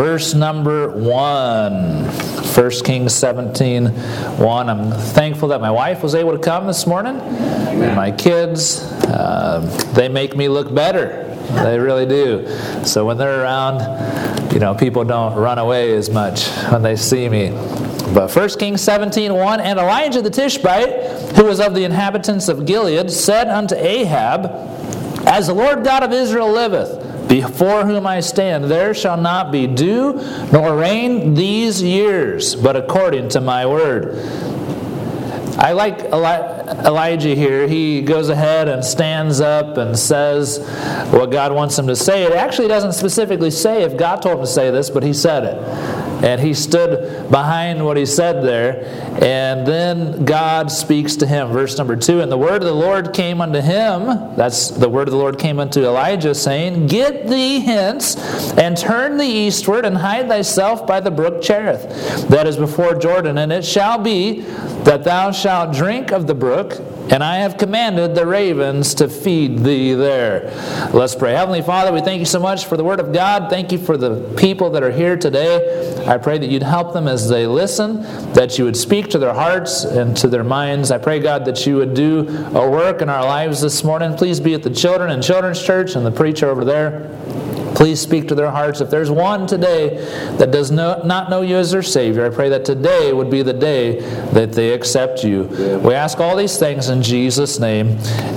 verse number 1. 1 Kings 17:1. I'm thankful that my wife was able to come this morning. And my kids, they make me look better. They really do. So when they're around, people don't run away as much when they see me. But 1 Kings 17:1, and Elijah the Tishbite, who was of the inhabitants of Gilead, said unto Ahab, As the Lord God of Israel liveth, before whom I stand, there shall not be dew nor rain these years, but according to my word. I like Elijah here. He goes ahead and stands up and says what God wants him to say. It actually doesn't specifically say if God told him to say this, but he said it. And he stood behind what he said there. And then God speaks to him. Verse number 2, And the word of the Lord came unto him. That's the word of the Lord came unto Elijah, saying, Get thee hence, and turn thee eastward, and hide thyself by the brook Cherith, that is before Jordan. And it shall be that thou shalt drink of the brook, and I have commanded the ravens to feed thee there. Let's pray. Heavenly Father, we thank you so much for the Word of God. Thank you for the people that are here today. I pray that you'd help them as they listen, that you would speak to their hearts and to their minds. I pray, God, that you would do a work in our lives this morning. Please be at the children and children's church and the preacher over there. Please speak to their hearts. If there's one today that does not know you as their Savior, I pray that today would be the day that they accept you. We ask all these things in Jesus' name.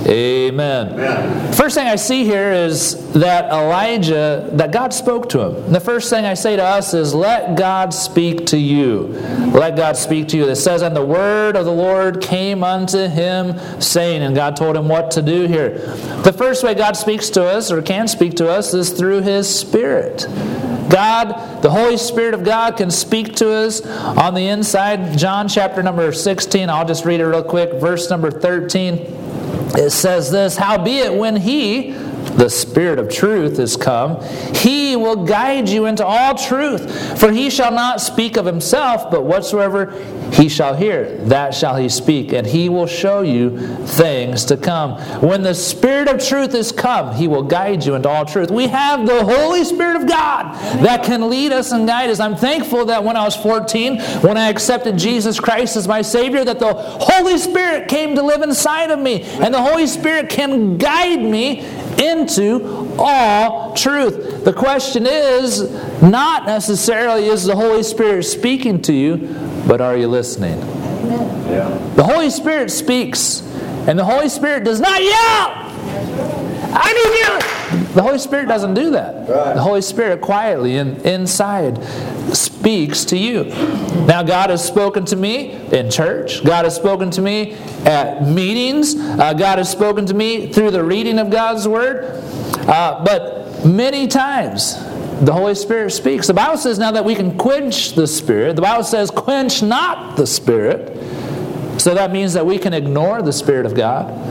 Amen. First thing I see here is that that God spoke to him. And the first thing I say to us is, let God speak to you. Let God speak to you. It says, And the word of the Lord came unto him, saying, and God told him what to do here. The first way God speaks to us, or can speak to us, is through His Spirit. God, the Holy Spirit of God, can speak to us on the inside. John chapter number 16, I'll just read it real quick. Verse number 13, it says this, Howbeit when He, the Spirit of truth, is come, He will guide you into all truth. For He shall not speak of Himself, but whatsoever He shall hear, that shall He speak, and He will show you things to come. When the Spirit of truth is come, He will guide you into all truth. We have the Holy Spirit of God that can lead us and guide us. I'm thankful that when I was 14, when I accepted Jesus Christ as my Savior, that the Holy Spirit came to live inside of me, and the Holy Spirit can guide me into all truth. The question is not necessarily is the Holy Spirit speaking to you, but are you listening? Yeah. The Holy Spirit speaks, and the Holy Spirit does not yell. I need you. The Holy Spirit doesn't do that. Right. The Holy Spirit quietly and inside speaks to you. Now, God has spoken to me in church. God has spoken to me at meetings. God has spoken to me through the reading of God's Word. But many times, the Holy Spirit speaks. The Bible says now that we can quench the Spirit. The Bible says, quench not the Spirit. So that means that we can ignore the Spirit of God.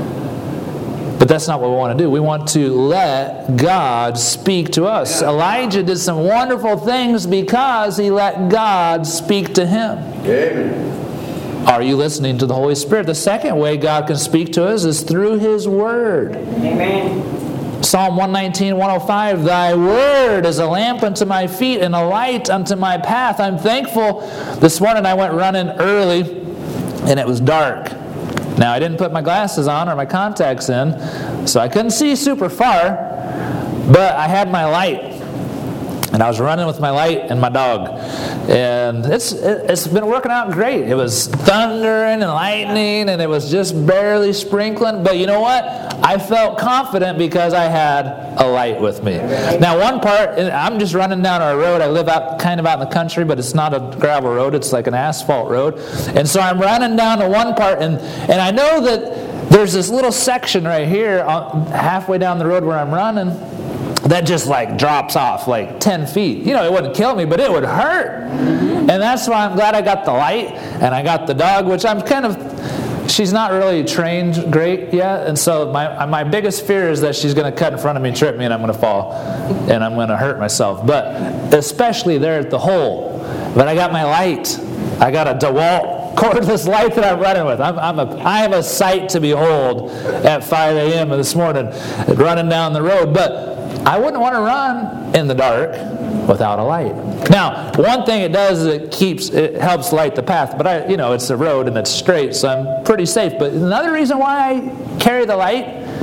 But that's not what we want to do. We want to let God speak to us. Elijah did some wonderful things because he let God speak to him. Amen. Are you listening to the Holy Spirit? The second way God can speak to us is through His Word. Amen. Psalm 119, 105, Thy Word is a lamp unto my feet and a light unto my path. I'm thankful. This morning I went running early and it was dark. Now, I didn't put my glasses on or my contacts in, so I couldn't see super far, but I had my light. And I was running with my light and my dog. And it's been working out great. It was thundering and lightning, and it was just barely sprinkling. But you know what? I felt confident because I had a light with me. Now, one part, I'm just running down our road. I live out in the country, but it's not a gravel road. It's like an asphalt road. And so I'm running down to one part, and I know that there's this little section right here, halfway down the road where I'm running, that just like drops off like 10 feet. You know, it wouldn't kill me, but it would hurt. And that's why I'm glad I got the light and I got the dog, which she's not really trained great yet. And so my biggest fear is that she's going to cut in front of me, trip me, and I'm going to fall and I'm going to hurt myself. But especially there at the hole. But I got my light. I got a DeWalt cordless light that I'm running with. I have a sight to behold at 5 a.m. this morning running down the road. But I wouldn't want to run in the dark without a light. Now, one thing it does is it helps light the path. But it's a road and it's straight, so I'm pretty safe. But another reason why I carry the light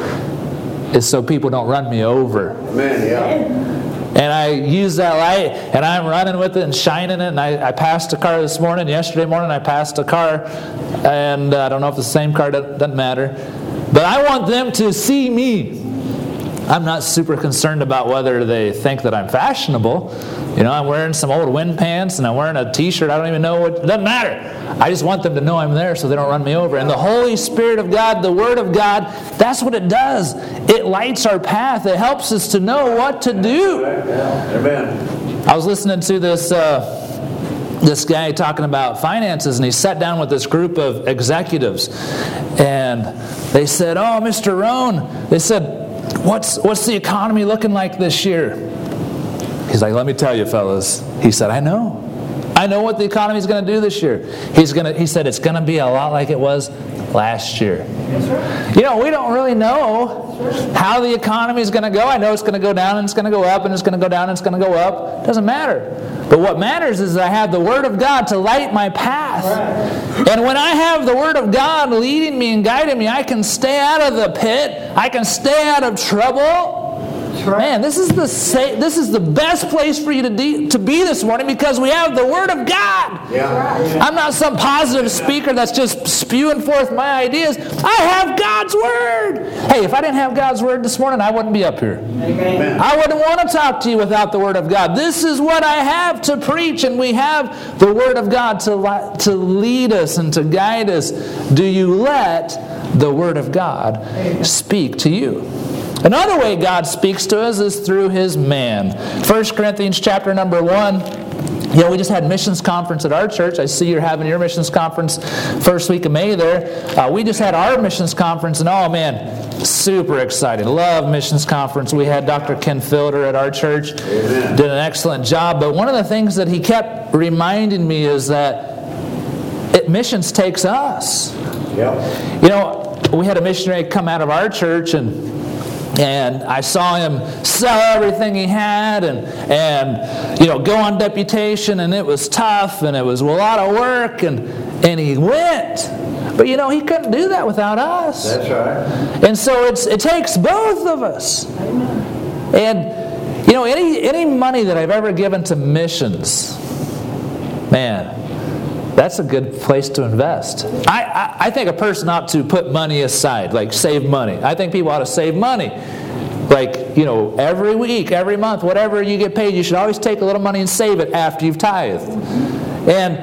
is so people don't run me over. Amen, yeah. And I use that light, and I'm running with it and shining it. And I passed a car this morning. Yesterday morning, I passed a car, and I don't know if it's the same car. Doesn't matter. But I want them to see me. I'm not super concerned about whether they think that I'm fashionable. I'm wearing some old wind pants, and I'm wearing a T-shirt. I don't even know what. It doesn't matter. I just want them to know I'm there so they don't run me over. And the Holy Spirit of God, the Word of God, that's what it does. It lights our path. It helps us to know what to do. Amen. I was listening to this guy talking about finances, and he sat down with this group of executives, and they said, "Oh, Mr. Rohn," they said, "What's the economy looking like this year?" He's like, "Let me tell you, fellas." He said, I know what the economy is going to do this year. He said it's going to be a lot like it was last year. We don't really know how the economy is going to go. I know it's going to go down and it's going to go up and it's going to go down and it's going to go up. It doesn't matter. But what matters is that I have the Word of God to light my path. And when I have the Word of God leading me and guiding me, I can stay out of the pit. I can stay out of trouble. Man, this is the best place for you to be this morning because we have the Word of God. Yeah. I'm not some positive speaker that's just spewing forth my ideas. I have God's Word. Hey, if I didn't have God's Word this morning, I wouldn't be up here. Amen. I wouldn't want to talk to you without the Word of God. This is what I have to preach, and we have the Word of God to lead us and to guide us. Do you let the Word of God speak to you? Another way God speaks to us is through His man. 1 Corinthians chapter number 1. We just had missions conference at our church. I see you're having your missions conference first week of May there. We just had our missions conference, and oh man, super excited. Love missions conference. We had Dr. Ken Fielder at our church. Amen. Did an excellent job. But one of the things that he kept reminding me is that missions takes us. Yep. We had a missionary come out of our church, and I saw him sell everything he had and go on deputation, and it was tough, and it was a lot of work, and he went. But he couldn't do that without us. That's right. And so it takes both of us. And any money that I've ever given to missions, man, that's a good place to invest. I think a person ought to put money aside, like save money. I think people ought to save money. Like, every week, every month, whatever you get paid, you should always take a little money and save it after you've tithed. And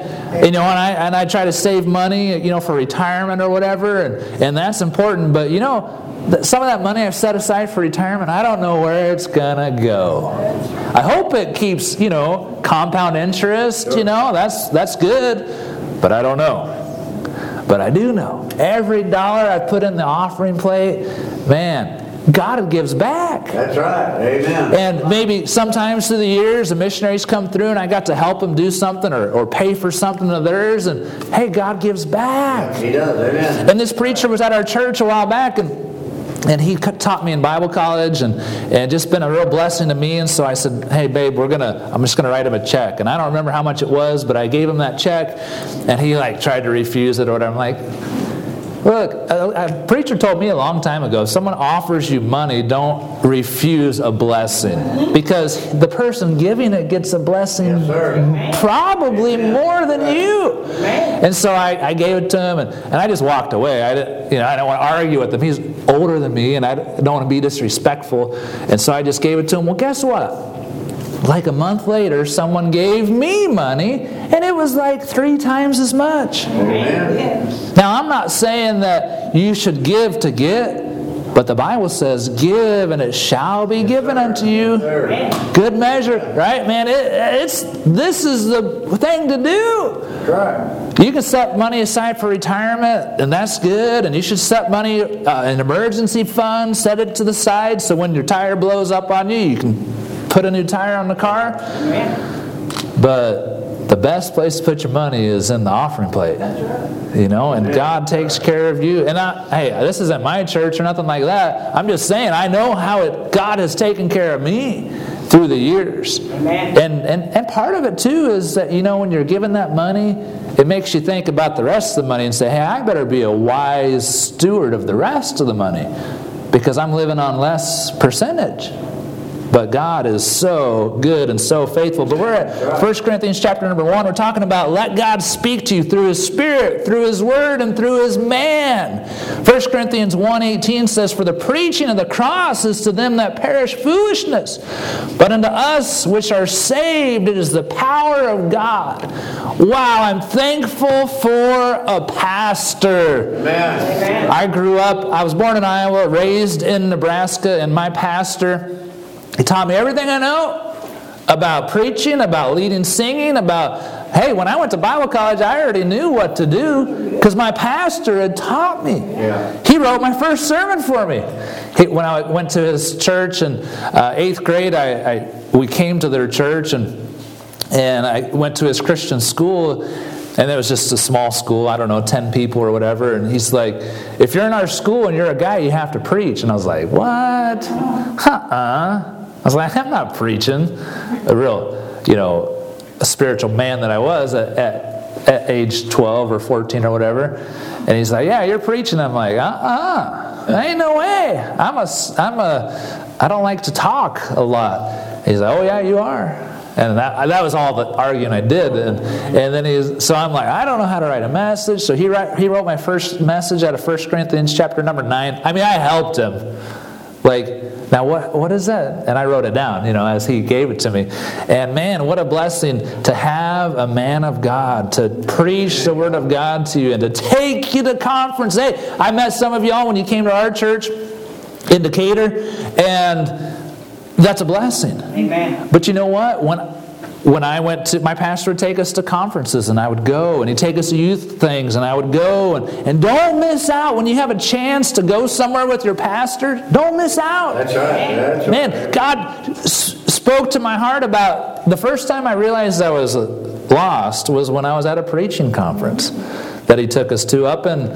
I try to save money, for retirement or whatever, and that's important. But some of that money I've set aside for retirement, I don't know where it's gonna go. I hope it keeps, compound interest. That's good, but I don't know. But I do know every dollar I put in the offering plate, man, God gives back. That's right. Amen. And maybe sometimes through the years, the missionaries come through and I got to help them do something or pay for something of theirs. And hey, God gives back. He does. Amen. And this preacher was at our church a while back, and he taught me in Bible college and just been a real blessing to me. And so I said, hey, babe, I'm just going to write him a check. And I don't remember how much it was, but I gave him that check. And he tried to refuse it or whatever. I'm like, look, a preacher told me a long time ago, if someone offers you money, don't refuse a blessing. Because the person giving it gets a blessing probably more than you. And so I gave it to him, and I just walked away. I don't want to argue with him. He's older than me, and I don't want to be disrespectful. And so I just gave it to him. Well, guess what? Like a month later, someone gave me money, and it was like 3 times as much. Amen. Now, I'm not saying that you should give to get, but the Bible says, give and it shall be given unto you. Good measure, right, man? This is the thing to do. Right. You can set money aside for retirement, and that's good. And you should set money in an emergency fund, set it to the side, so when your tire blows up on you, you can put a new tire on the car. But the best place to put your money is in the offering plate. And God takes care of you. And hey, this isn't my church or nothing like that. I'm just saying, I know how God has taken care of me through the years. Amen. And part of it too is that, when you're given that money, it makes you think about the rest of the money and say, hey, I better be a wise steward of the rest of the money because I'm living on less percentage. But God is so good and so faithful. But we're at 1 Corinthians chapter number 1. We're talking about let God speak to you through His Spirit, through His Word, and through His man. 1 Corinthians 1:18 says, for the preaching of the cross is to them that perish foolishness. But unto us which are saved, it is the power of God. Wow, I'm thankful for a pastor. Amen. I was born in Iowa, raised in Nebraska, and my pastor, he taught me everything I know about preaching, about leading singing, hey, when I went to Bible college, I already knew what to do because my pastor had taught me. Yeah. He wrote my first sermon for me. When I went to his church in 8th grade, we came to their church and I went to his Christian school. And it was just a small school, 10 people or whatever. And he's like, if you're in our school and you're a guy, you have to preach. And I was like, what? I was like, I'm not preaching. A real, a spiritual man that I was at age 12 or 14 or whatever. And he's like, yeah, you're preaching. I'm like, ain't no way. I don't like to talk a lot. He's like, oh yeah, you are. And that was all the arguing I did. And then so I'm like, I don't know how to write a message. So he wrote my first message out of 1 Corinthians chapter number 9. I mean, I helped him. Now what is that? And I wrote it down, as he gave it to me. And man, what a blessing to have a man of God to preach the Word of God to you and to take you to conference. Hey, I met some of y'all when you came to our church in Decatur, and that's a blessing. Amen. But you know what? When I went to, my pastor would take us to conferences, and I would go, and he'd take us to youth things, and I would go, and don't miss out when you have a chance to go somewhere with your pastor. Don't miss out. That's right. Man, God spoke to my heart about, the first time I realized I was lost was when I was at a preaching conference that he took us to up in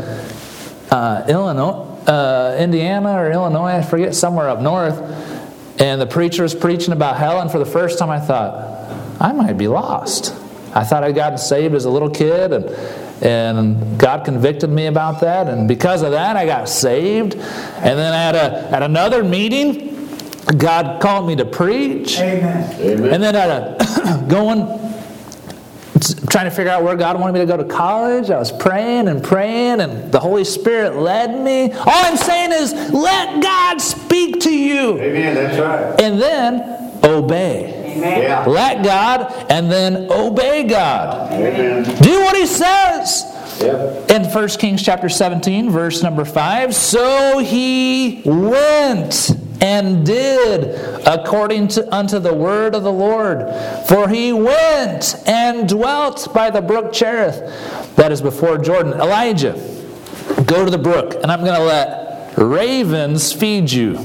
Indiana or Illinois, I forget, somewhere up north. And the preacher was preaching about hell, and for the first time I thought, I might be lost. I thought I'd gotten saved as a little kid, and God convicted me about that, and because of that I got saved. And then at another meeting, God called me to preach. Amen. And then trying to figure out where God wanted me to go to college, I was praying, and the Holy Spirit led me. All I'm saying is, let God speak to you. Amen, that's right. And then obey. Amen. Yeah. Let God, and then obey God. Amen. Do what He says. Yep. In 1 Kings chapter 17, verse number 5, so he went and did according unto the word of the Lord. For he went and dwelt by the brook Cherith, that is before Jordan. Elijah, go to the brook, and I'm going to let ravens feed you.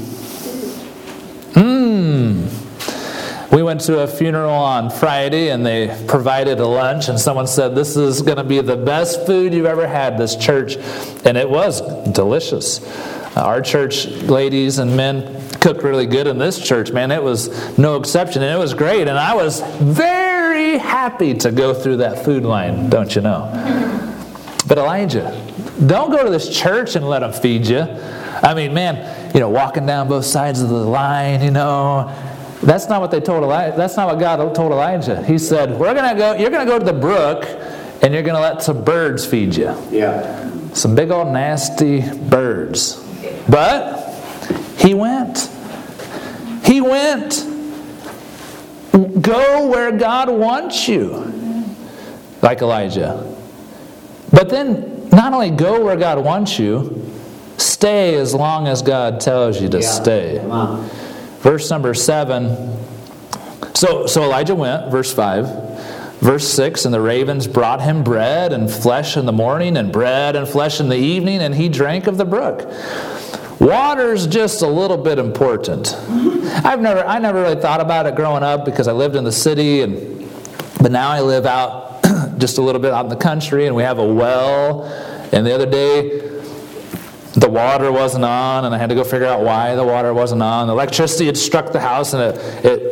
We went to a funeral on Friday, and they provided a lunch, and someone said, this is going to be the best food you've ever had, this church. And it was delicious. Our church ladies and men cooked really good in this church, man. It was no exception, and it was great. And I was very happy to go through that food line, don't you know? But Elijah, don't go to this church and let them feed you. I mean, man, walking down both sides of the line, That's not what they told Elijah. That's not what God told Elijah. He said, you're going to go to the brook, and you're going to let some birds feed you. Yeah. Some big old nasty birds. But he went. He went. Go where God wants you. Like Elijah. But then, not only go where God wants you, stay as long as God tells you to stay. Come on. Verse number 7. So Elijah went, verse 5. Verse 6, and the ravens brought him bread and flesh in the morning, and bread and flesh in the evening, and he drank of the brook. Water's just a little bit important. I never really thought about it growing up because I lived in the city, but now I live out just a little bit out in the country, and we have a well. And the other day, the water wasn't on, and I had to go figure out why the water wasn't on. The electricity had struck the house, and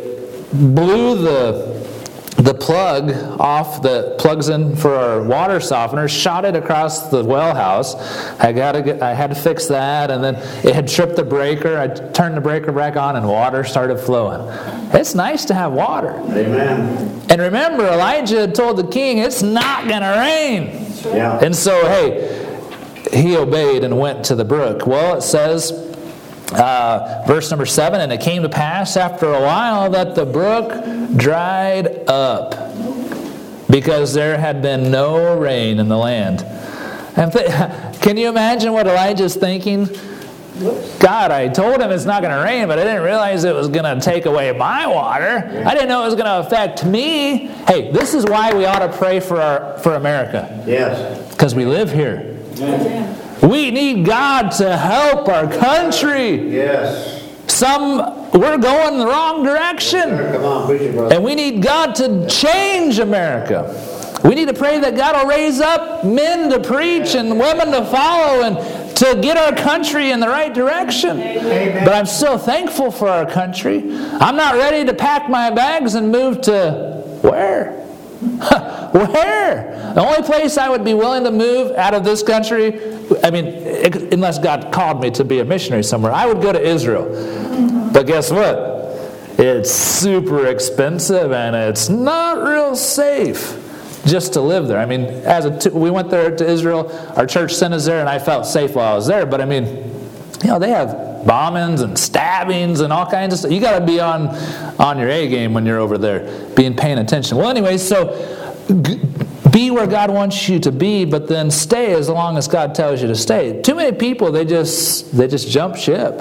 blew the plug off that plugs in for our water softener, shot it across the well house. I had to fix that, and then it had tripped the breaker. I turned the breaker back on, and water started flowing. It's nice to have water. Amen. And remember, Elijah had told the king, it's not going to rain. Yeah. And so, hey, he obeyed and went to the brook. Well, it says, verse number 7, and it came to pass after a while that the brook dried up because there had been no rain in the land. And can you imagine what Elijah's thinking? God, I told him it's not going to rain, but I didn't realize it was going to take away my water. I didn't know it was going to affect me. Hey, this is why we ought to pray for America. Yes. Because we live here. Yes. We need God to help our country. Yes. We're going the wrong direction. Come on, preach it, brother. And we need God to change America. We need to pray that God will raise up men to preach and women to follow and to get our country in the right direction. Amen. But I'm still thankful for our country. I'm not ready to pack my bags and move to where? Where? The only place I would be willing to move out of this country, unless God called me to be a missionary somewhere, I would go to Israel. But guess what? It's super expensive and it's not real safe just to live there. We went there to Israel, our church sent us there, and I felt safe while I was there. But they have bombings and stabbings and all kinds of stuff. You got to be on your A game when you're over there, paying attention. Well, anyway, so be where God wants you to be, but then stay as long as God tells you to stay. Too many people, they just jump ship.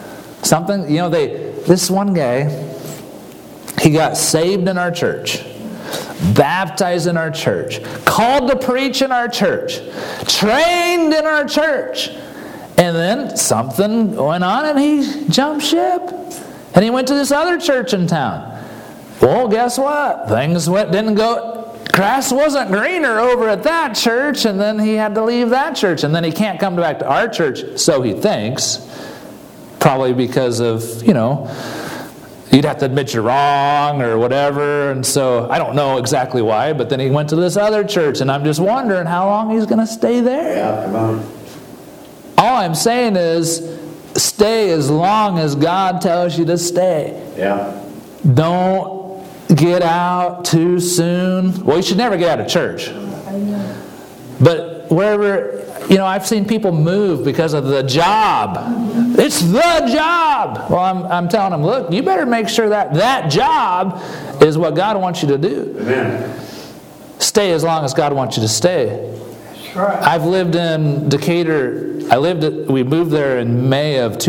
This one guy, he got saved in our church, baptized in our church, called to preach in our church, trained in our church. And then something went on and he jumped ship. And he went to this other church in town. Well, guess what? Grass wasn't greener over at that church, and then he had to leave that church. And then he can't come back to our church, so he thinks. Probably because of, you'd have to admit you're wrong or whatever. And so I don't know exactly why, but then he went to this other church, and I'm just wondering how long he's going to stay there. Yeah, come on. All I'm saying is, stay as long as God tells you to stay. Yeah. Don't get out too soon. Well, you should never get out of church. But wherever, I've seen people move because of the job. It's the job. Well, I'm telling them, look, you better make sure that job is what God wants you to do. Amen. Stay as long as God wants you to stay. Right. I've lived in Decatur. We moved there in May of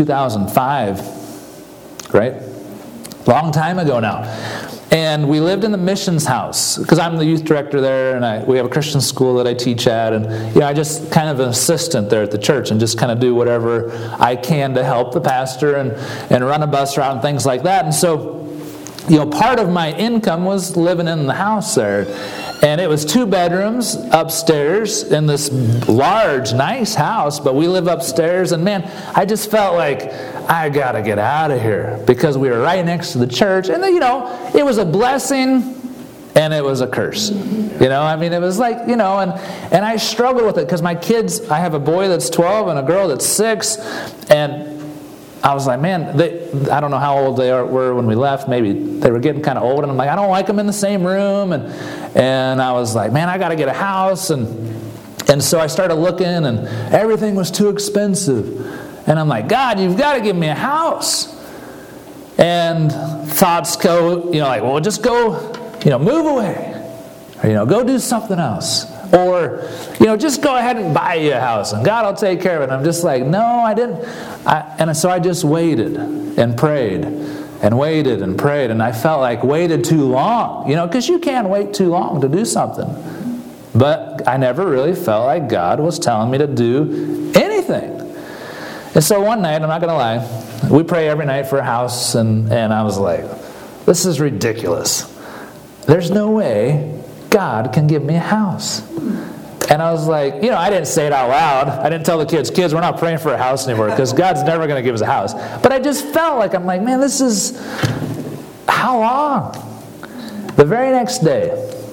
2005, right? Long time ago now. And we lived in the missions house because I'm the youth director there, and we have a Christian school that I teach at, and I just kind of an assistant there at the church and just kind of do whatever I can to help the pastor and run a bus route and things like that. And so, part of my income was living in the house there. And it was 2 bedrooms upstairs in this large, nice house, but we live upstairs. And man, I just felt like I got to get out of here because we were right next to the church. And then, it was a blessing and it was a curse. It was like, and I struggled with it because my kids, I have a boy that's 12 and a girl that's 6. And I was like, man, I don't know how old they were when we left. Maybe they were getting kind of old. And I'm like, I don't like them in the same room. And I was like, man, I got to get a house. And so I started looking, and everything was too expensive. And I'm like, God, you've got to give me a house. And thoughts go, well, just go, move away. Or, go do something else. Or, just go ahead and buy you a house, and God will take care of it. And I'm just like, no, I didn't. And so I just waited and prayed and waited and prayed. And I felt like waited too long, because you can't wait too long to do something. But I never really felt like God was telling me to do anything. And so one night, I'm not going to lie, we pray every night for a house. And I was like, this is ridiculous. There's no way God can give me a house. And I was like, I didn't say it out loud. I didn't tell the kids, we're not praying for a house anymore because God's never going to give us a house. But I just felt like, I'm like, man, how long? The very next day,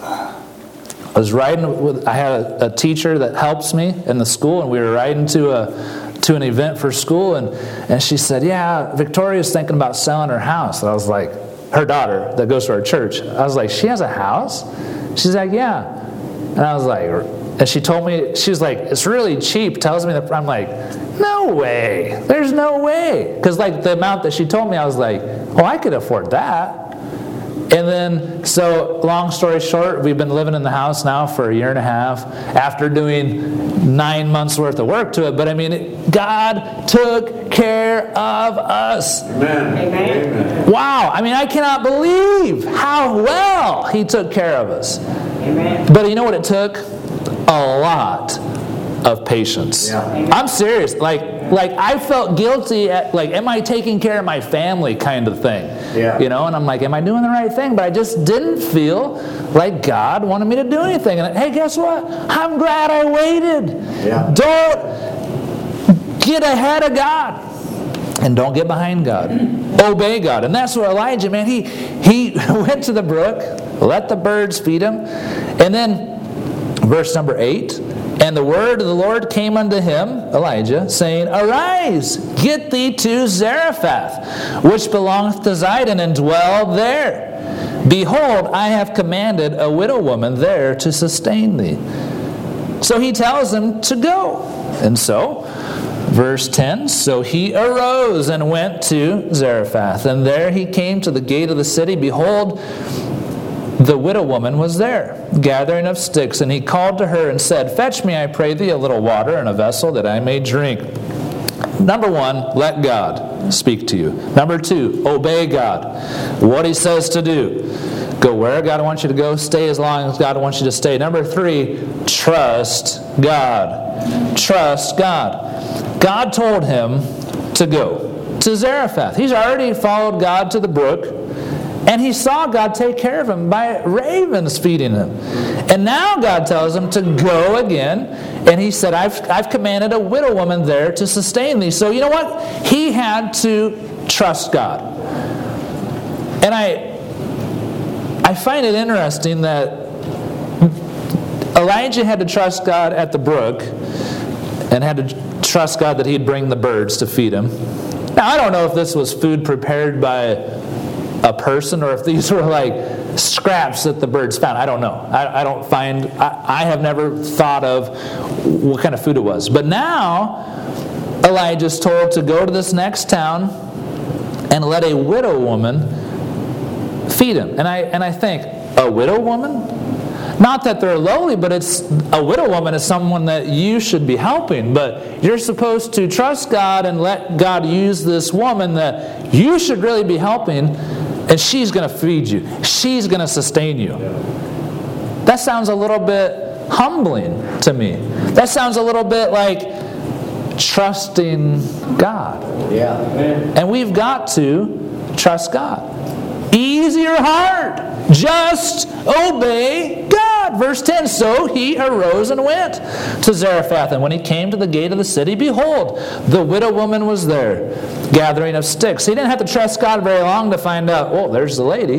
I was riding with, I had a teacher that helps me in the school, and we were riding to an event for school, and she said, yeah, Victoria's thinking about selling her house. And I was like, her daughter that goes to our church. I was like, she has a house? She's like, yeah. And I was like, and she told me, she was like, it's really cheap. Tells me that, I'm like, no way. There's no way. Because like the amount that she told me, I was like, oh, I could afford that. And then, so long story short, we've been living in the house now for 1.5 years after doing 9 months worth of work to it. But I mean, God took care of us. Amen. Amen. Wow. I mean, I cannot believe how well He took care of us. Amen. But you know what it took? A lot of patience. Yeah. I'm serious. Like I felt guilty at, like, am I taking care of my family kind of thing? Yeah. You know, and I'm like, am I doing the right thing? But I just didn't feel like God wanted me to do anything. And hey, guess what? I'm glad I waited. Yeah. Don't get ahead of God. And don't get behind God. Obey God. And that's what Elijah, man, he went to the brook, let the birds feed him. And then, verse number 8, and the word of the Lord came unto him, Elijah, saying, arise, get thee to Zarephath, which belongeth to Zidon, and dwell there. Behold, I have commanded a widow woman there to sustain thee. So he tells him to go. And so, verse 10, so he arose and went to Zarephath, and there he came to the gate of the city. Behold, the widow woman was there, gathering of sticks, and he called to her and said, fetch me, I pray thee, a little water in a vessel that I may drink. Number 1, let God speak to you. Number 2, obey God. What He says to do. Go where God wants you to go. Stay as long as God wants you to stay. Number 3, trust God. Trust God. God told him to go to Zarephath. He's already followed God to the brook, and he saw God take care of him by ravens feeding him. And now God tells him to go again, and he said, I've commanded a widow woman there to sustain thee. So you know what? He had to trust God. And I find it interesting that Elijah had to trust God at the brook, and had to trust God that He'd bring the birds to feed him. Now, I don't know if this was food prepared by a person or if these were like scraps that the birds found. I don't know. I have never thought of what kind of food it was. But now, Elijah's told to go to this next town and let a widow woman feed him. And I think, a widow woman? Not that they're lowly, but it's a widow woman is someone that you should be helping. But you're supposed to trust God and let God use this woman that you should really be helping, and she's going to feed you. She's going to sustain you. That sounds a little bit humbling to me. That sounds a little bit like trusting God. Yeah. And we've got to trust God. Easy or hard, just obey God. Verse 10, so he arose and went to Zarephath. And when he came to the gate of the city, behold, the widow woman was there, gathering of sticks. He didn't have to trust God very long to find out, oh, there's the lady.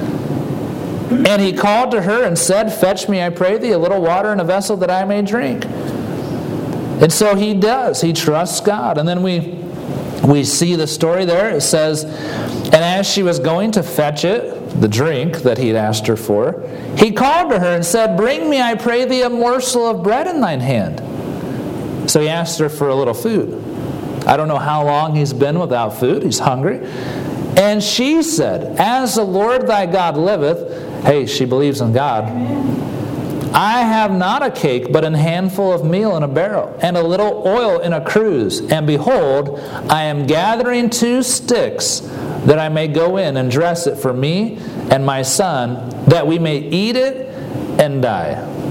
And he called to her and said, fetch me, I pray thee, a little water in a vessel that I may drink. And so he does. He trusts God. And then we see the story there. It says, and as she was going to fetch it, the drink that he'd asked her for, he called to her and said, bring me, I pray thee, a morsel of bread in thine hand. So he asked her for a little food. I don't know how long he's been without food. He's hungry. And she said, as the Lord thy God liveth, hey, she believes in God, I have not a cake, but an handful of meal in a barrel, and a little oil in a cruse. And behold, I am gathering 2 sticks, that I may go in and dress it for me and my son, that we may eat it and die.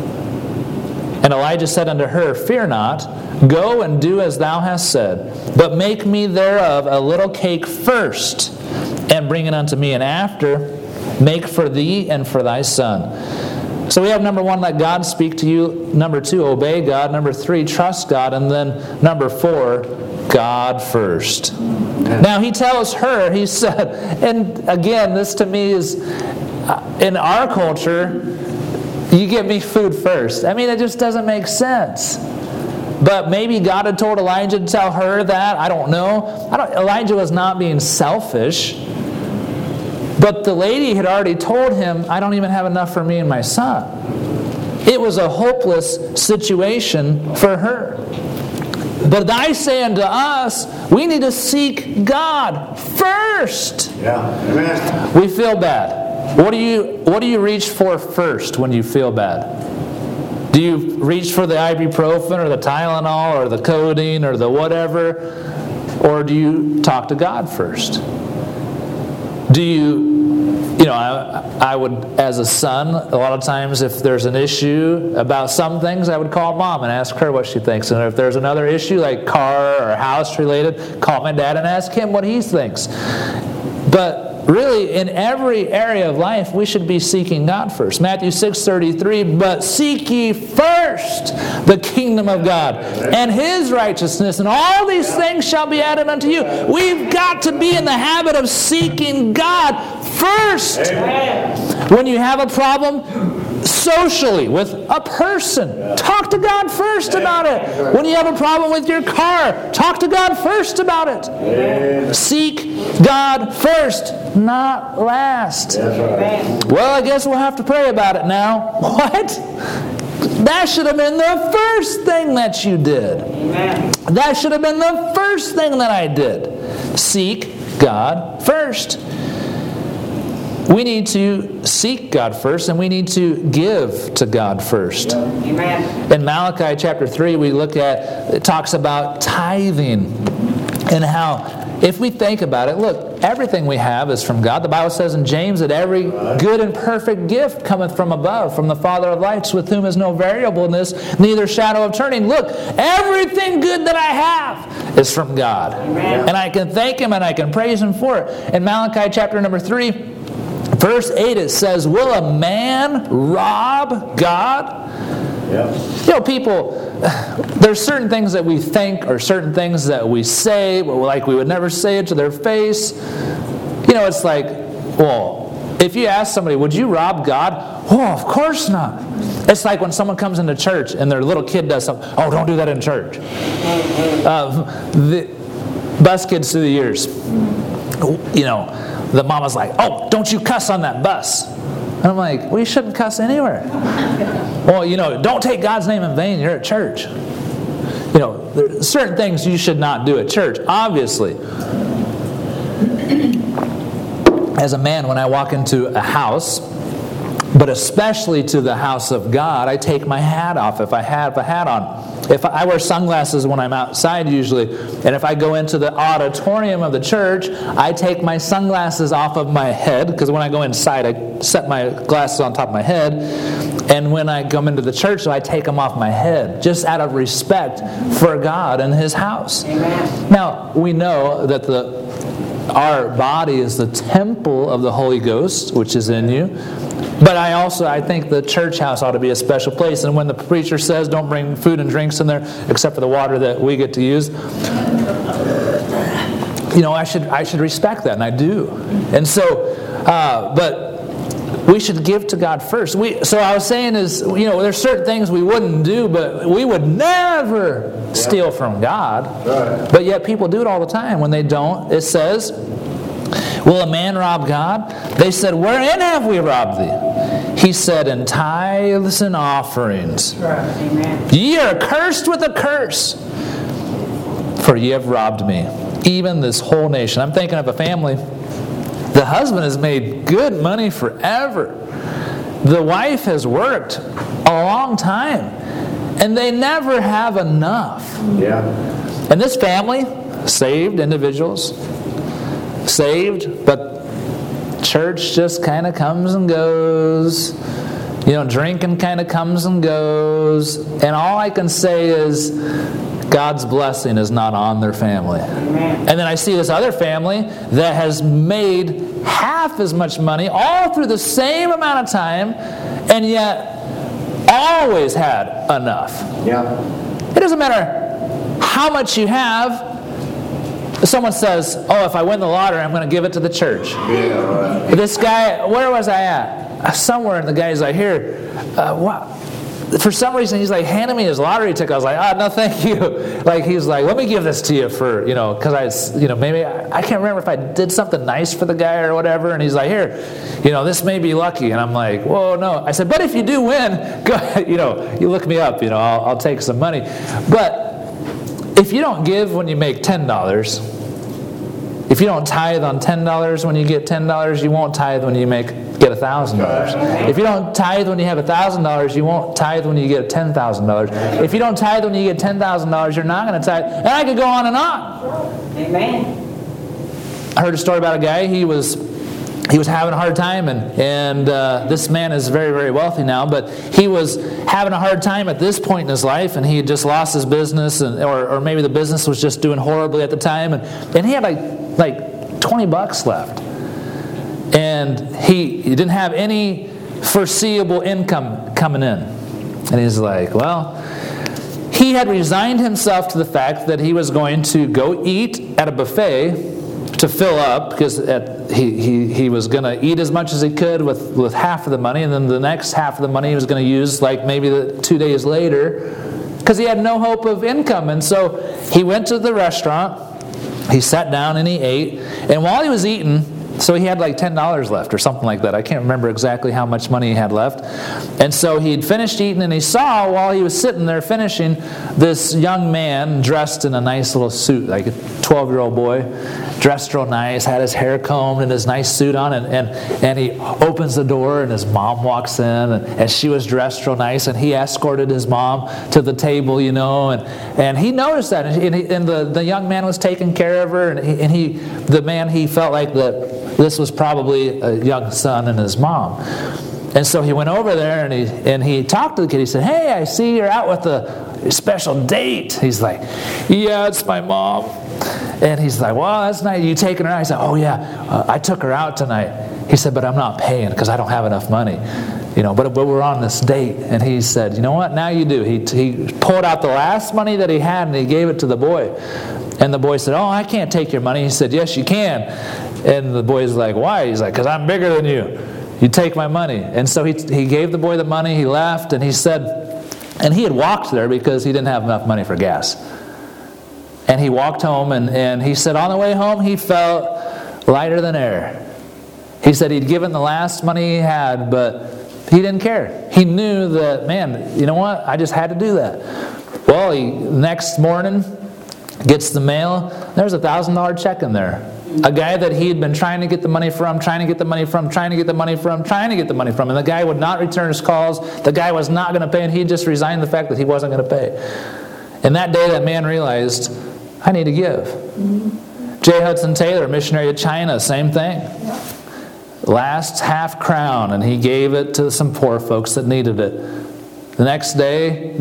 And Elijah said unto her, fear not, go and do as thou hast said, but make me thereof a little cake first, and bring it unto me, and after make for thee and for thy son. So we have number 1, let God speak to you. Number 2, obey God. Number 3, trust God. And then number 4, God first. Now he tells her, he said, and again, this to me is, in our culture, you give me food first. I mean, it just doesn't make sense. But maybe God had told Elijah to tell her that. I don't know. Elijah was not being selfish. But the lady had already told him, I don't even have enough for me and my son. It was a hopeless situation for her. But I say unto us, we need to seek God first. Yeah. Amen. We feel bad. What do you reach for first when you feel bad? Do you reach for the ibuprofen or the Tylenol or the codeine or the whatever? Or do you talk to God first? Do you I would, as a son, a lot of times if there's an issue about some things, I would call Mom and ask her what she thinks. And if there's another issue like car or house related, call my dad and ask him what he thinks. But really, in every area of life, we should be seeking God first. Matthew 6:33, but seek ye first the kingdom of God and His righteousness, and all these things shall be added unto you. We've got to be in the habit of seeking God first. Amen. When you have a problem socially with a person, talk to God first about it. When you have a problem with your car, talk to God first about it. Amen. Seek God first, not last. Well, I guess we'll have to pray about it now. What? That should have been the first thing that you did. Amen. That should have been the first thing that I did. Seek God first. We need to seek God first, and we need to give to God first. Amen. In Malachi chapter 3, we look at, it talks about tithing and how, if we think about it, look, everything we have is from God. The Bible says in James that every good and perfect gift cometh from above, from the Father of lights, with whom is no variableness, neither shadow of turning. Look, everything good that I have is from God. Amen. And I can thank Him and I can praise Him for it. In Malachi chapter number 3, verse 8, it says, will a man rob God? Yeah. People, there's certain things that we think or certain things that we say, like we would never say it to their face. It's like, well, if you ask somebody, would you rob God? Oh, of course not. It's like when someone comes into church and their little kid does something. Oh, don't do that in church. The bus kids through the years, the mama's like, oh, don't you cuss on that bus. And I'm like, well, you shouldn't cuss anywhere. Well, don't take God's name in vain. You're at church. There's certain things you should not do at church, obviously. As a man, when I walk into a house, but especially to the house of God, I take my hat off if I have a hat on. If I wear sunglasses when I'm outside usually, and if I go into the auditorium of the church, I take my sunglasses off of my head, because when I go inside, I set my glasses on top of my head, and when I come into the church, so I take them off my head, just out of respect for God and His house. Amen. Now, we know that our body is the temple of the Holy Ghost, which is in you. But I think the church house ought to be a special place. And when the preacher says don't bring food and drinks in there except for the water that we get to use, I should respect that, and I do. And so, but we should give to God first. So I was saying is, there's certain things we wouldn't do, but we would never steal from God. Right. But yet people do it all the time. When they don't, it says, will a man rob God? They said, wherein have we robbed thee? He said, in tithes and offerings. Amen. Ye are cursed with a curse, for ye have robbed me, even this whole nation. I'm thinking of a family. The husband has made good money forever. The wife has worked a long time, and they never have enough. Yeah. And this family, saved individuals, saved, but church just kind of comes and goes. Drinking kind of comes and goes. And all I can say is God's blessing is not on their family. Amen. And then I see this other family that has made half as much money all through the same amount of time, and yet always had enough. Yeah. It doesn't matter how much you have. Someone says, oh, if I win the lottery, I'm going to give it to the church. Yeah, right. This guy, where was I at? Somewhere, and the guy's like, here, wow. For some reason, he's like handing me his lottery ticket. I was like, no, thank you. Like, he's like, let me give this to you for, because maybe, I can't remember if I did something nice for the guy or whatever. And he's like, here, this may be lucky. And I'm like, whoa, no. I said, but if you do win, go ahead, you look me up, I'll take some money. But if you don't give when you make $10, if you don't tithe on $10 when you get $10, you won't tithe when you get $1,000. If you don't tithe when you have $1,000, you won't tithe when you get $10,000. If you don't tithe when you get $10,000, you're not going to tithe. And I could go on and on. Amen. I heard a story about a guy. He was having a hard time, and this man is very, very wealthy now, but he was having a hard time at this point in his life, and he had just lost his business, or maybe the business was just doing horribly at the time, and he had like $20 left. And he didn't have any foreseeable income coming in. And he's like, well, he had resigned himself to the fact that he was going to go eat at a buffet to fill up, because he was going to eat as much as he could with half of the money, and then the next half of the money he was going to use like maybe 2 days later, because he had no hope of income. And so he went to the restaurant, he sat down and he ate, and while he was eating, so he had like $10 left or something like that. I can't remember exactly how much money he had left. And so he'd finished eating, and he saw, while he was sitting there finishing, this young man dressed in a nice little suit, like a 12-year-old boy, dressed real nice, had his hair combed and his nice suit on, and he opens the door, and his mom walks in, and she was dressed real nice, and he escorted his mom to the table, and he noticed that, and the young man was taking care of her, and he felt like that this was probably a young son and his mom. And so he went over there, and he talked to the kid. He said, hey, I see you're out with a special date. He's like, yeah, it's my mom. And he's like, well, that's nice. You taking her out? He said, oh, yeah, I took her out tonight. He said, but I'm not paying because I don't have enough money. But we're on this date. And he said, you know what? Now you do. He pulled out the last money that he had, and he gave it to the boy. And the boy said, oh, I can't take your money. He said, yes, you can. And the boy's like, why? He's like, because I'm bigger than you. You take my money. And so he gave the boy the money. He left, and he said, and he had walked there because he didn't have enough money for gas. And he walked home, and he said on the way home he felt lighter than air. He said he'd given the last money he had, but he didn't care. He knew that, man, you know what? I just had to do that. Well, next morning gets the mail. There's a $1,000 check in there. A guy that he had been trying to get the money from, and the guy would not return his calls. The guy was not going to pay, and he just resigned the fact that he wasn't going to pay. And that day, that man realized, I need to give. J. Hudson Taylor, missionary to China, same thing. Last half crown, and he gave it to some poor folks that needed it. The next day,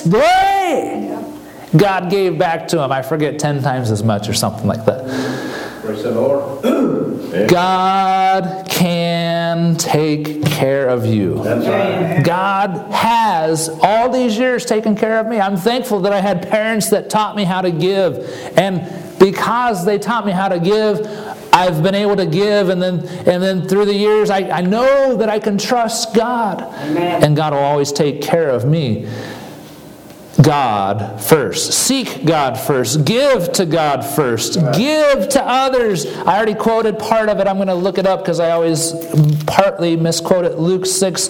God gave back to him, I forget, 10 times as much or something like that. Praise the Lord. God can take care of you. That's right. God has all these years taken care of me. I'm thankful that I had parents that taught me how to give. And because they taught me how to give, I've been able to give. And then through the years, I know that I can trust God. Amen. And God will always take care of me. God first. Seek God first. Give to God first. Give to others. I already quoted part of it. I'm going to look it up because I always partly misquote it. Luke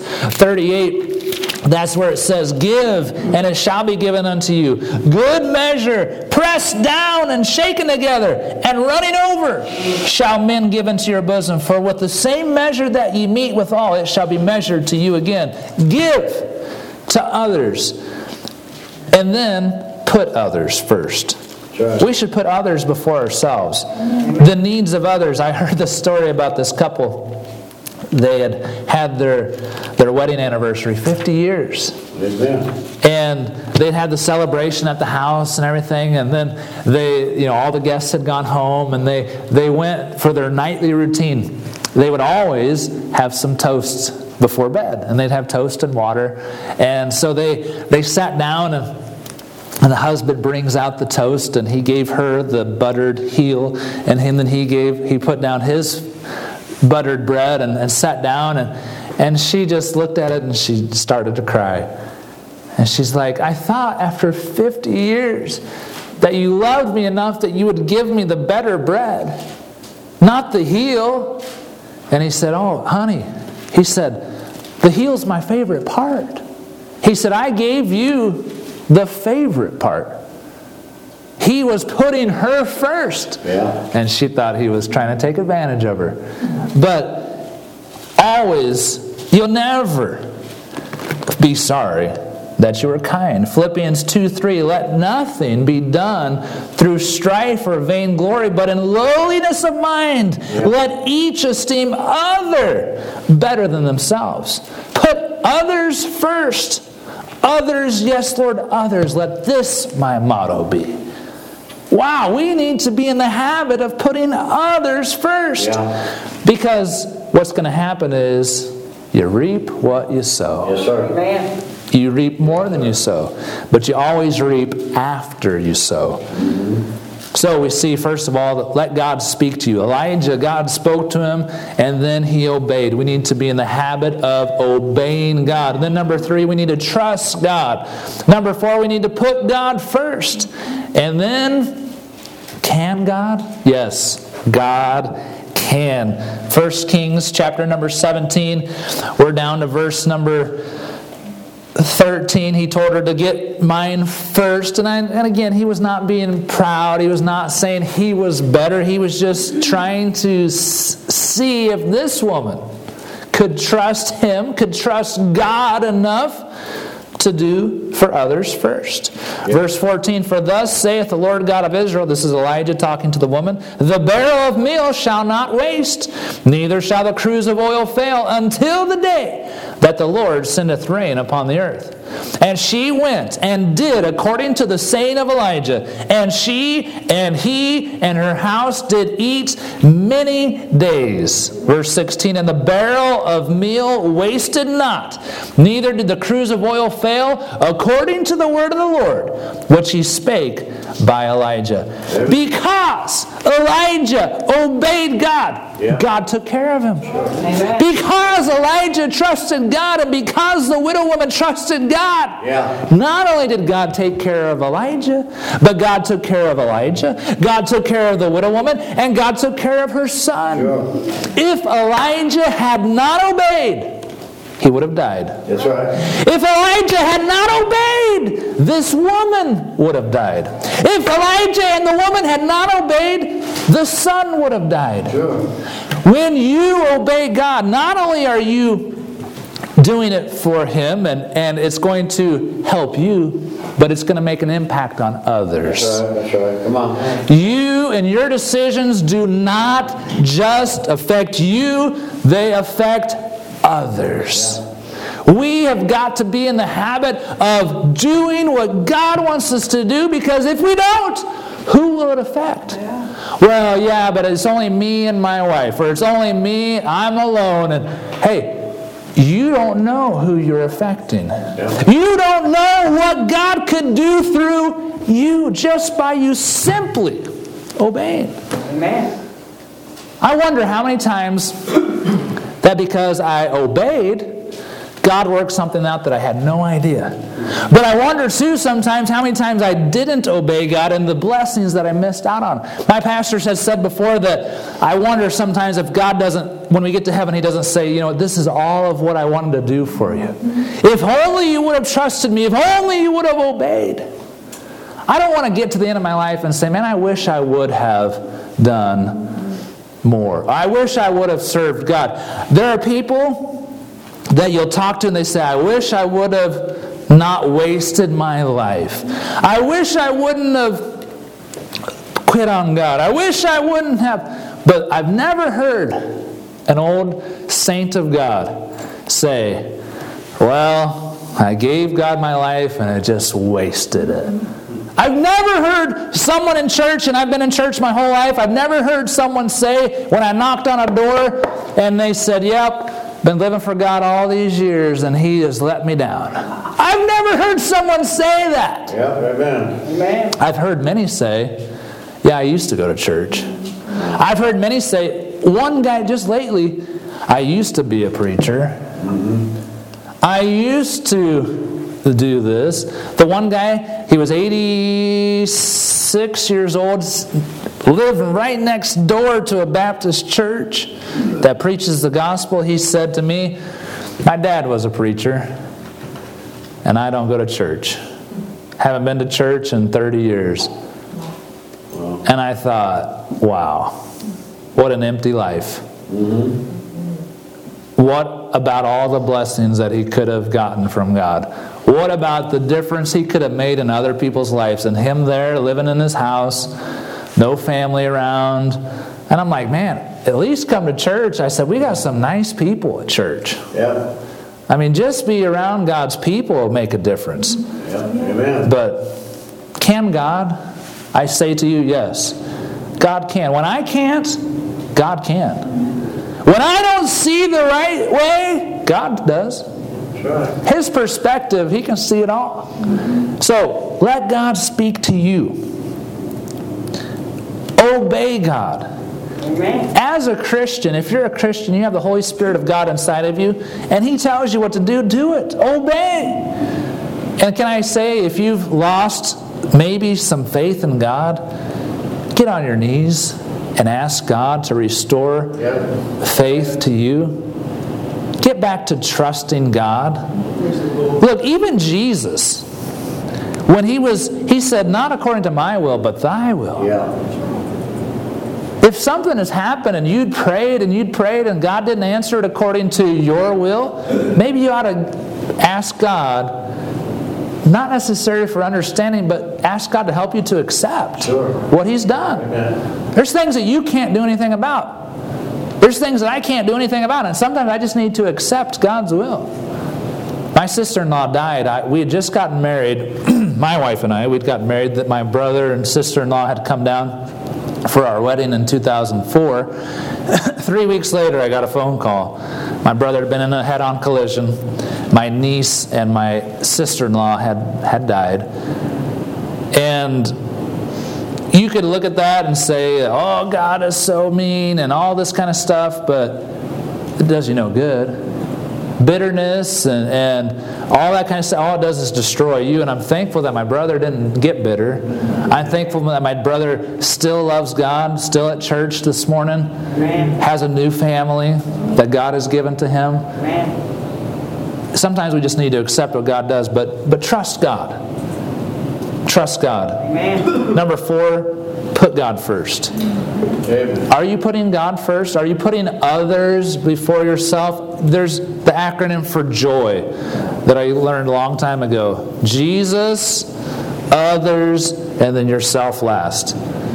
6:38. That's where it says, give, and it shall be given unto you. Good measure, pressed down and shaken together, and running over, shall men give into your bosom. For with the same measure that ye meet withal, it shall be measured to you again. Give to others. And then put others first. Right. We should put others before ourselves. The needs of others. I heard the story about this couple. They had their wedding anniversary, 50 years. Amen. And they'd had the celebration at the house and everything. And then all the guests had gone home, and they went for their nightly routine. They would always have some toasts before bed, and they'd have toast and water. And so they sat down, And the husband brings out the toast, and he gave her the buttered heel, and then he put down his buttered bread and sat down, and she just looked at it and she started to cry. And she's like, I thought after 50 years that you loved me enough that you would give me the better bread, not the heel. And he said, oh, honey, he said, the heel's my favorite part. He said, I gave you the favorite part. He was putting her first. Yeah. And she thought he was trying to take advantage of her. But always, you'll never be sorry that you were kind. Philippians 2:3, let nothing be done through strife or vainglory, but in lowliness of mind, let each esteem other better than themselves. Put others first. Others, yes, Lord, others. Let this my motto be. Wow, we need to be in the habit of putting others first. Yeah. Because what's going to happen is you reap what you sow. Yes, sir. Amen. You reap more than you sow, but you always reap after you sow. So we see, first of all, that let God speak to you. Elijah, God spoke to him, and then he obeyed. We need to be in the habit of obeying God. And then number 3, we need to trust God. Number 4, we need to put God first. And then, can God? Yes, God can. 1 Kings chapter number 17, we're down to verse number 13. He told her to get mine first. And again, he was not being proud. He was not saying he was better. He was just trying to see if this woman could trust him, could trust God enough to do for others first. Yep. Verse 14, for thus saith the Lord God of Israel, this is Elijah talking to the woman, the barrel of meal shall not waste, neither shall the cruse of oil fail until the day that the Lord sendeth rain upon the earth. And she went and did according to the saying of Elijah, and she and he and her house did eat many days. Verse 16, and the barrel of meal wasted not, neither did the cruse of oil fail, according to the word of the Lord, which he spake by Elijah. Because Elijah obeyed God, God took care of him. Amen. Because Elijah trusted God, and because the widow woman trusted God, not only did God take care of Elijah, but God took care of Elijah, God took care of the widow woman, and God took care of her son. If Elijah had not obeyed, he would have died. That's right. If Elijah had not obeyed, this woman would have died. If Elijah and the woman had not obeyed, the son would have died. Sure. When you obey God, not only are you doing it for him, and it's going to help you, but it's going to make an impact on others. That's right. Come on. You and your decisions do not just affect you, they affect others. We have got to be in the habit of doing what God wants us to do, because if we don't, who will it affect? Well, yeah, but it's only me and my wife, or it's only me, I'm alone. And hey, you don't know who you're affecting. You don't know what God could do through you just by you simply obeying. Amen. I wonder how many times that because I obeyed, God worked something out that I had no idea. But I wonder too sometimes how many times I didn't obey God and the blessings that I missed out on. My pastor has said before that I wonder sometimes if God doesn't, when we get to heaven, he doesn't say, you know, this is all of what I wanted to do for you. If only you would have trusted me, if only you would have obeyed. I don't want to get to the end of my life and say, man, I wish I would have done more. I wish I would have served God. There are people that you'll talk to and they say, I wish I would have not wasted my life. I wish I wouldn't have quit on God. I wish I wouldn't have. But I've never heard an old saint of God say, well, I gave God my life and I just wasted it. I've never heard someone in church, and I've been in church my whole life, I've never heard someone say, when I knocked on a door and they said, yep, been living for God all these years and he has let me down. I've never never heard someone say that. Yeah, amen. Amen. I've heard many say, yeah, I used to go to church. I've heard many say, one guy just lately, I used to be a preacher. I used to do this. The one guy, he was 86 years old, lived right next door to a Baptist church that preaches the gospel. He said to me, my dad was a preacher, and I don't go to church. Haven't been to church in 30 years. And I thought, wow, what an empty life. What about all the blessings that he could have gotten from God? What about the difference he could have made in other people's lives? And him there living in his house, no family around. And I'm like, man, at least come to church. I said, we got some nice people at church. Yeah. I mean, just be around God's people will make a difference. Yeah, amen. But can God? I say to you, yes. God can. When I can't, God can. When I don't see the right way, God does. That's right. His perspective, He can see it all. So, let God speak to you. Obey God. Amen. As a Christian, if you're a Christian, you have the Holy Spirit of God inside of you, and He tells you what to do, do it. Obey. And can I say, if you've lost maybe some faith in God, get on your knees and ask God to restore faith to you. Get back to trusting God. Look, even Jesus, when He said, not according to my will, but thy will. Yeah. If something has happened and you'd prayed and God didn't answer it according to your will, maybe you ought to ask God, not necessarily for understanding, but ask God to help you to accept what He's done. Amen. There's things that you can't do anything about. There's things that I can't do anything about, and sometimes I just need to accept God's will. My sister-in-law died. We had just gotten married. My wife and I, we'd gotten married. That my brother and sister-in-law had come down for our wedding in 2004. 3 weeks later, I got a phone call. My brother had been in a head-on collision. My niece and my sister-in-law had died. And you could look at that and say, oh, God is so mean and all this kind of stuff, but it does you no good. Bitterness and all that kind of stuff, all it does is destroy you. And I'm thankful that my brother didn't get bitter. I'm thankful that my brother still loves God, still at church this morning, has a new family that God has given to him. Sometimes we just need to accept what God does, but trust God. Trust God. Amen. Number 4, put God first. Amen. Are you putting God first? Are you putting others before yourself? There's the acronym for JOY that I learned a long time ago. Jesus, others, and then yourself last.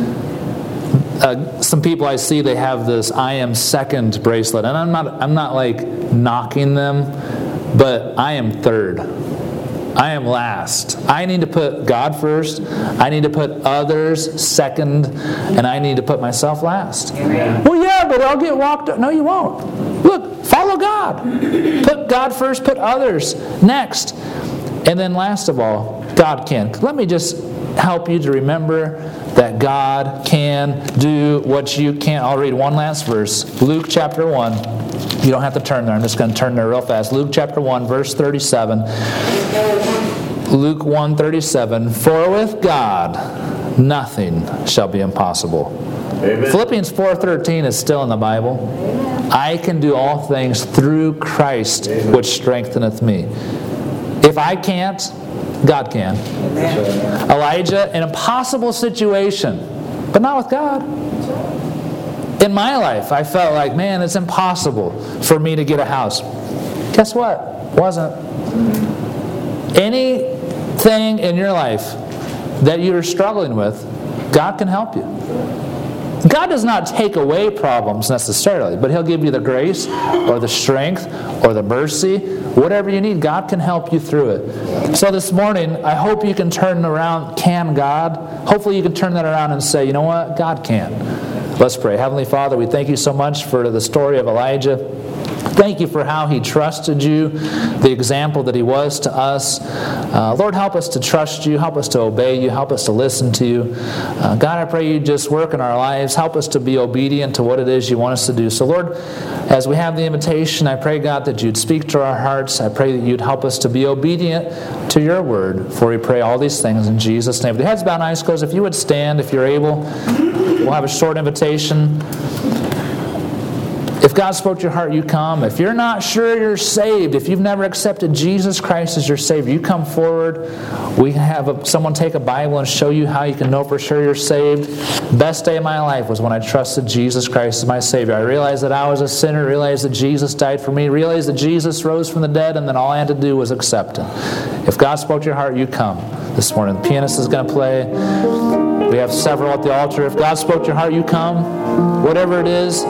Some people I see, they have this I am second bracelet, and I'm not like knocking them, but I am third. I am last. I need to put God first. I need to put others second. And I need to put myself last. Amen. Well, yeah, but I'll get walked up. No, you won't. Look, follow God. Put God first. Put others next. And then last of all, God can. Let me just help you to remember that God can do what you can't. I'll read one last verse. Luke chapter 1. You don't have to turn there. I'm just going to turn there real fast. Luke chapter 1, verse 37. Luke 1:37. For with God nothing shall be impossible. Amen. Philippians 4:13 is still in the Bible. I can do all things through Christ, which strengtheneth me. If I can't, God can. Elijah, an impossible situation, but not with God. In my life, I felt like, man, it's impossible for me to get a house. Guess what? Wasn't. Anything in your life that you're struggling with, God can help you. God does not take away problems necessarily, but He'll give you the grace or the strength or the mercy, whatever you need. God can help you through it. So this morning, I hope you can turn around, can God? Hopefully you can turn that around and say, you know what? God can. Let's pray. Heavenly Father, we thank you so much for the story of Elijah. Thank you for how he trusted you, the example that he was to us. Lord, help us to trust you. Help us to obey you. Help us to listen to you. God, I pray you just work in our lives. Help us to be obedient to what it is you want us to do. So, Lord, as we have the invitation, I pray, God, that you'd speak to our hearts. I pray that you'd help us to be obedient to your word. For we pray all these things in Jesus' name. With your heads bowed and eyes closed, if you would stand, if you're able, we'll have a short invitation. If God spoke to your heart, you come. If you're not sure you're saved, if you've never accepted Jesus Christ as your Savior, you come forward. We can have someone take a Bible and show you how you can know for sure you're saved. Best day of my life was when I trusted Jesus Christ as my Savior. I realized that I was a sinner, realized that Jesus died for me, realized that Jesus rose from the dead, and then all I had to do was accept Him. If God spoke to your heart, you come this morning. The pianist is going to play. We have several at the altar. If God spoke to your heart, you come. Whatever it is.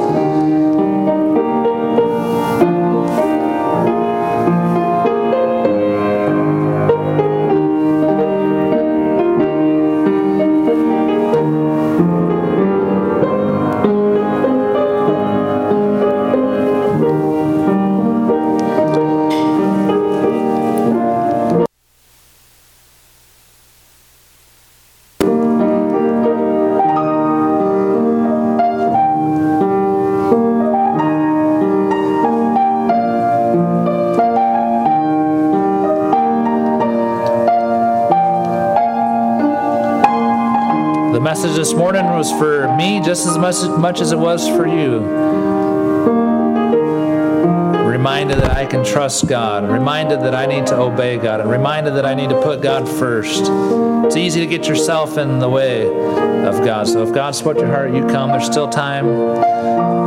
The message this morning was for me just as much as it was for you. Reminded that I can trust God. Reminded that I need to obey God. And reminded that I need to put God first. It's easy to get yourself in the way of God. So if God spoke to your heart, you come. There's still time.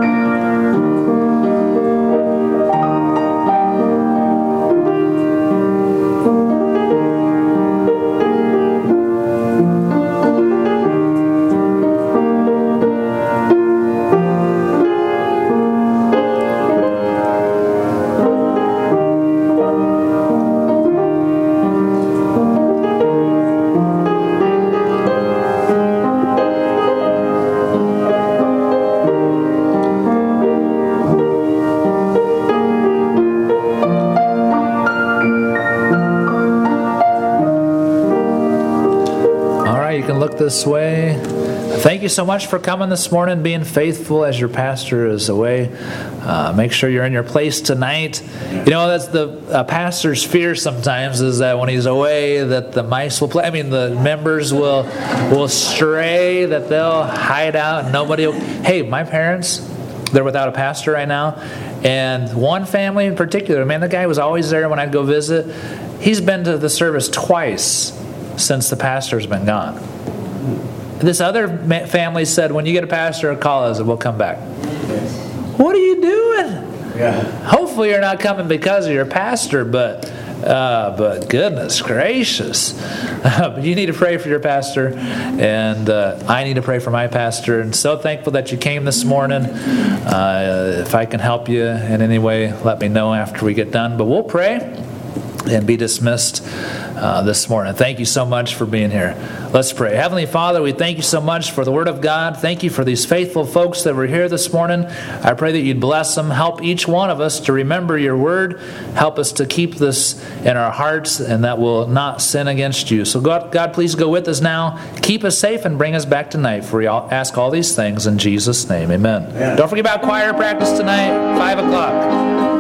This way. Thank you so much for coming this morning, being faithful as your pastor is away. Make sure you're in your place tonight. You know, that's the pastor's fear sometimes, is that when he's away, that the mice will play. I mean, the members will stray, that they'll hide out, and nobody will. Hey, my parents, they're without a pastor right now, and one family in particular, man, the guy was always there when I'd go visit. He's been to the service twice since the pastor's been gone. This other family said, when you get a pastor, call us and we'll come back. What are you doing? Yeah. Hopefully you're not coming because of your pastor, but goodness gracious. You need to pray for your pastor, and I need to pray for my pastor. And so thankful that you came this morning. If I can help you in any way, let me know after we get done. But we'll pray and be dismissed this morning. Thank you so much for being here. Let's pray. Heavenly Father, we thank you so much for the Word of God. Thank you for these faithful folks that were here this morning. I pray that you'd bless them. Help each one of us to remember your Word. Help us to keep this in our hearts, and that we'll not sin against you. So God, please go with us now. Keep us safe and bring us back tonight. For we ask all these things in Jesus' name. Amen. Don't forget about choir practice tonight, 5 o'clock.